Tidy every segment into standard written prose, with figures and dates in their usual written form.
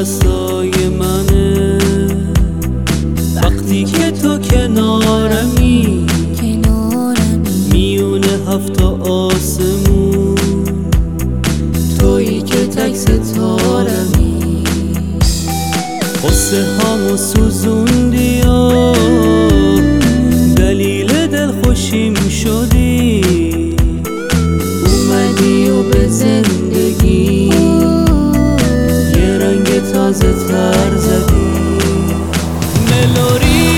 دستای منه وقتی که تو کنارمی میونه 7 آسمون تویی که تک ستارمی قصه هامو سوزوندی و دلیل دلخوشیم شدی اومدی و به زندگی یه رنگ تازه تر زدی ملوری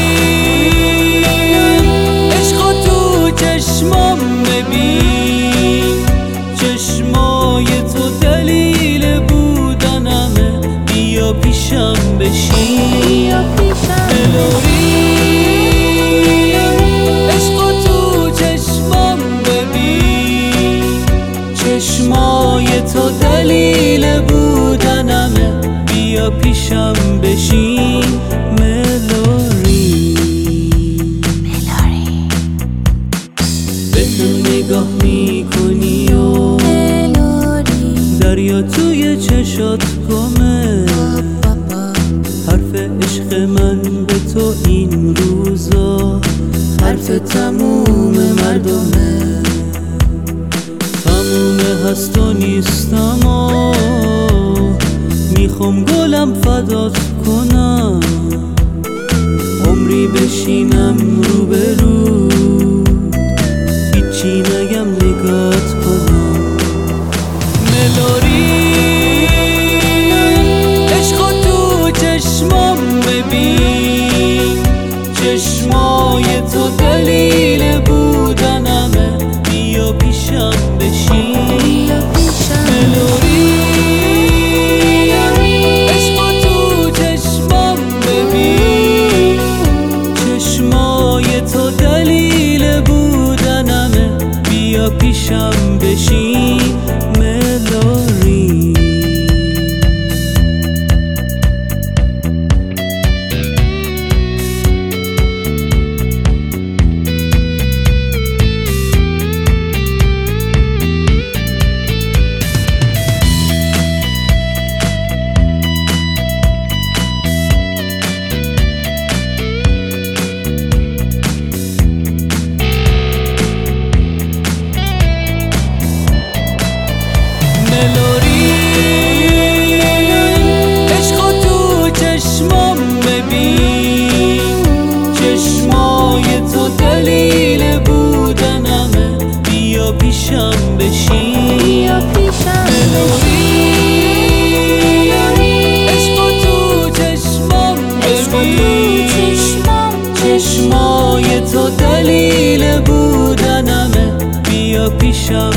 عشقا تو چشمام ببین چشمای تو دلیل بودنمه بیا پیشم بشین ملوری عشقا تو چشمام ببین چشمای تو دلیل بودنمه بیا پیشم بشین ملوری به تو نگاه میکنی و دریا توی چشات گمه حرف عشق من به تو این روزا حرف تموم مردمه تموم هست و نیستم و میخوام گلم فدات کنم عمری بشینم روبرو هیچی نگم نگات کنم ملوری عشقا تو چشمام ببین چشمای تو دلیل بودنمه بیا پیشم بشین ملوری عشقا تو چشمام ببین چشمای تو دلیل بودنمه بیا پیشم بشین ملوری پیشم بشین ملوری عشقا تو چشمام ببین چشمای تو دلیل بودنمه بیا پیشم